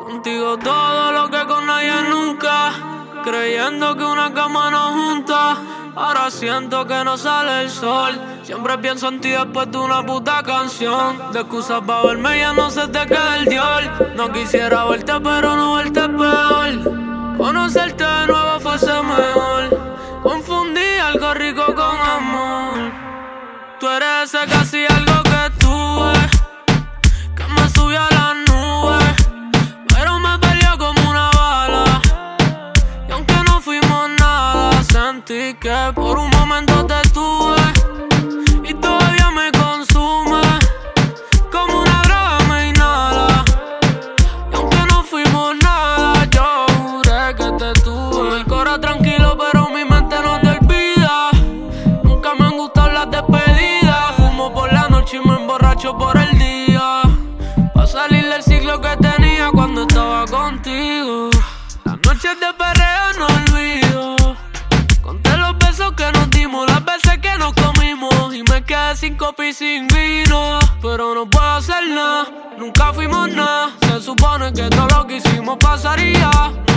Contigo todo lo que con nadie nunca. Creyendo que una cama nos junta. Ahora siento que no sale el sol. Siempre pienso en ti después de una puta canción. De excusas pa' verme ya no se te queda el diol. No quisiera verte pero no verte es peor. Conocerte de nuevo fuese mejor. Confundí algo rico con amor. Tú eres ese casi algo que tuve, que me subió a las nubes, pero me peleó como una bala. Y aunque no fuimos nada, sentí que por un momento te tuve y todavía me consume, como una droga me inhala. Y aunque no fuimos nada, yo juré que te tuve. El corazón tranquilo pero mi mente no te olvida. Nunca me han gustado las despedidas. Fumo por la noche y me emborracho por el día, pa' salir del ciclo que tenía cuando estaba contigo. Las noches de perreo no olvido. Conté los besos que nos dimos, las veces que nos comimos, y me quedé sin copa y sin vino. Pero no puedo hacer nada, nunca fuimos nada. Se supone que todo lo que hicimos pasaría,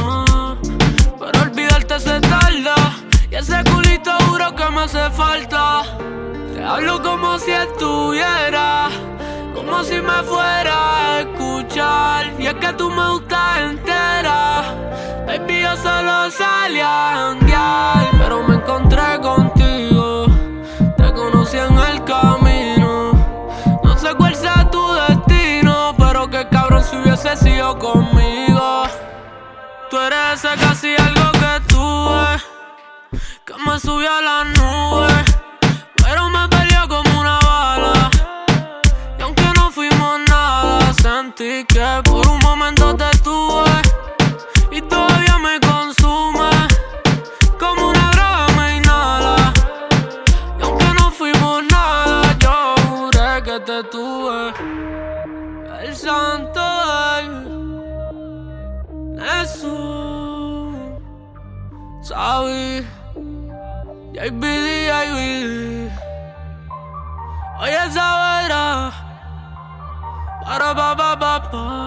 pero olvidarte se tarda. Y ese culito juro que me hace falta. Te hablo como si estuviera, como si me fuera a escuchar. Y es que tú me gustas entera. Baby, yo solo salí a janguear, pero me encontré contigo. Te conocí en el camino. No sé cuál sea tu destino, pero qué cabrón si hubiese sido conmigo. Tú eres ese casi algo que tuve, que me subió a las nubes, pero me peleó como una bala. Y aunque no fuimos nada, sentí que por un momento te tuve y todavía me consume, como una droga me inhala. Y aunque no fuimos nada, yo juré que te tuve. El santo Jesús, sabí, JBD. Hoy esa vera, para pa pa pa pa.